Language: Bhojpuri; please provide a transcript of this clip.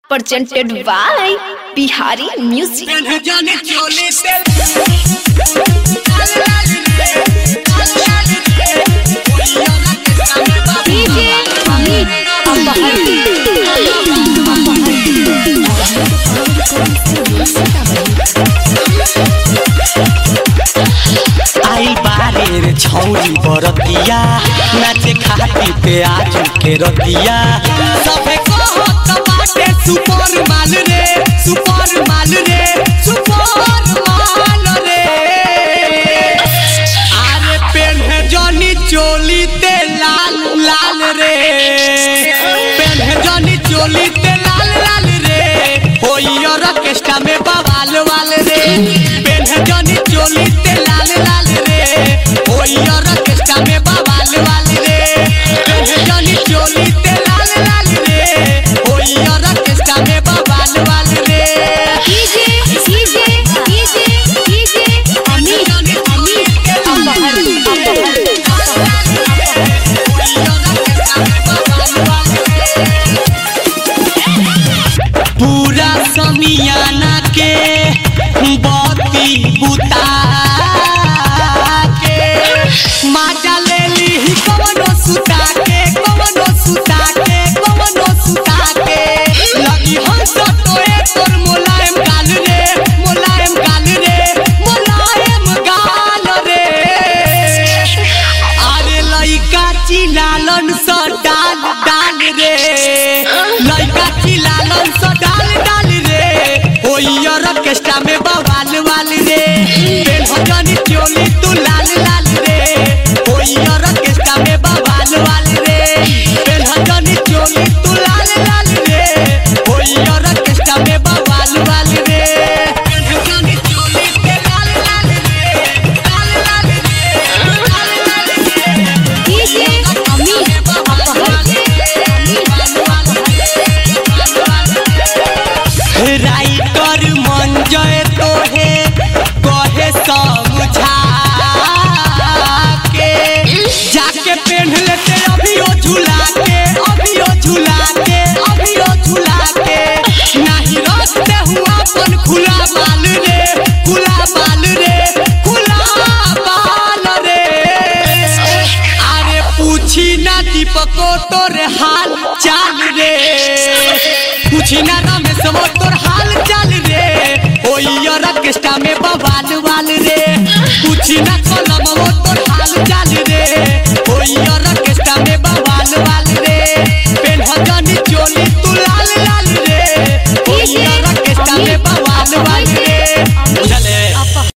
presented by Bihari Music. आई बारे रे छौरी बरतिया नाचे खाती पे आज के रतिया सबे कहत बाटे सुपर माल रे सुपर माल रे सुपर माल रे आरे पेन्हे जनी चोली ते लाल लाल रे पेन्हे जनी चोली ते लाल लाल रे होई ऑर्केस्ट्रा में बवाल वाल रे पेन्हे जनी चोली ते लाल लाल रे होई ऑर्केस्ट्रा में बवाल वाल रे पेन्हे जनी चोली ते लाल लाल रे होई ऑर्केस्ट्रा में बवाल वाल रे पूरा समियाना के बत्ती बुता के माजा ले ली कवनो सुता के कवनो सुता के कवनो सुता के लगी हंस तोए तोर मुलायम गाल रे मुलायम गाल रे मुलायम गाल रे अरे लइका चिलालन स डाल डाल रे लइका चिलालन स डाल डाल रे होई ऑर्केस्ट्रा में बवाल वाल रे पेन्ह जनी चोली तू लाल लाल रे होई ऑर्केस्ट्रा में बवाल वाल रे पेन्ह जनी चोली तू लाल लाल रे होई ऑर्केस्ट्रा में बवाल वाल रे पेन्ह जनी चोली ते लाल लाल रे लाल लाल रे लाल लाल रे डीजे अमित राइटर मंजय तोहे कहे समझा के जाके पेन्ह लेते अभियो झूला के अभियो झूला के अभियो झूला के नहीं रखते हुआ अपन खुला बाल रे खुला बाल रे खुला बाल रे अरे पूछी ना दीपको तोरे हाल चाल रे पूछी ना रमेश वो तोर हाल चाल रे होई ऑर्केस्ट्रा में बवाल वाल रे पूछी ना